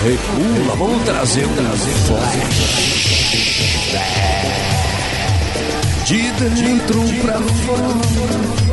Regula, vamos trazer flash. De dentro pra fora.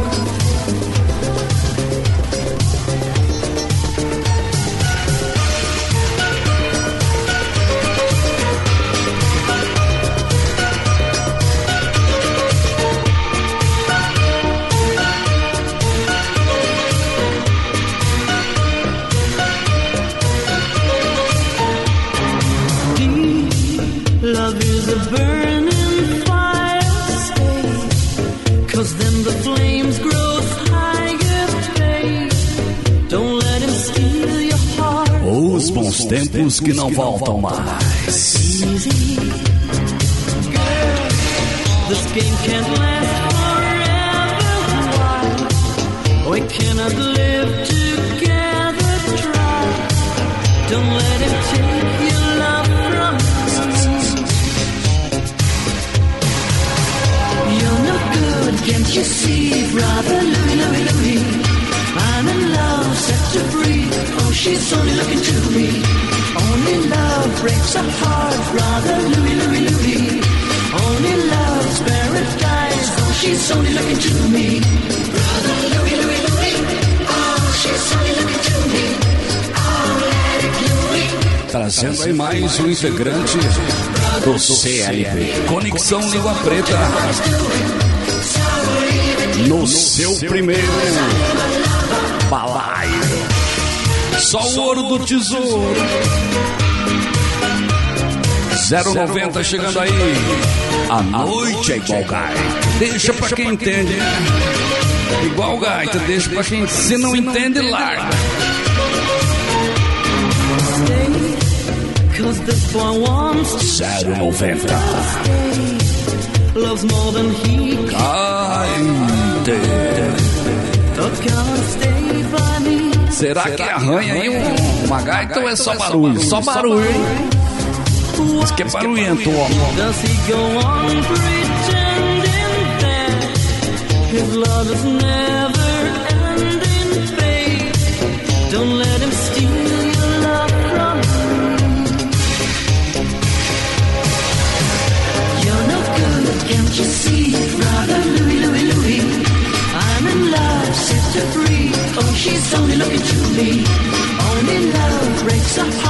Love is a burning fire, stay, 'cause then the flames grow higher, stay. Don't let him steal your heart. Os bons tempos que não voltam mais. Easy. Girl, this game can't last forever. Why? We cannot live together, try. Don't let him take your love from me. Can't you see, brother Louie, Louie, Louie? I'm in love, set to free. Oh, she's only looking to me. Only love breaks a heart, brother Louie, Louie, Louie. Only love's paradise. Oh, she's only looking to me. Brother Louie, Louie, Louie. Oh, she's only looking to me. Oh, let it Louie. Trazendo aí mais um integrante do CLB. Conexão Língua Preta. No seu primeiro balaio. Só o ouro do tesouro. 090 chegando aí. A noite é igual gaita. Deixa pra quem entende. Igual gaita, deixa pra quem se não entende, larga. 090. Loves more than he can. Será que arranha aí uma gaita ou é só barulho? Só barulho, hein? Diz que é barulhento, ó. Does he go on pretending that his love is never ending, babe? Don't let him steal your love from me. You're no good, can't you see, brother Louie, Louie, Louie? I'm in love, set to free. Oh, she's only looking to me. Only love breaks a heart.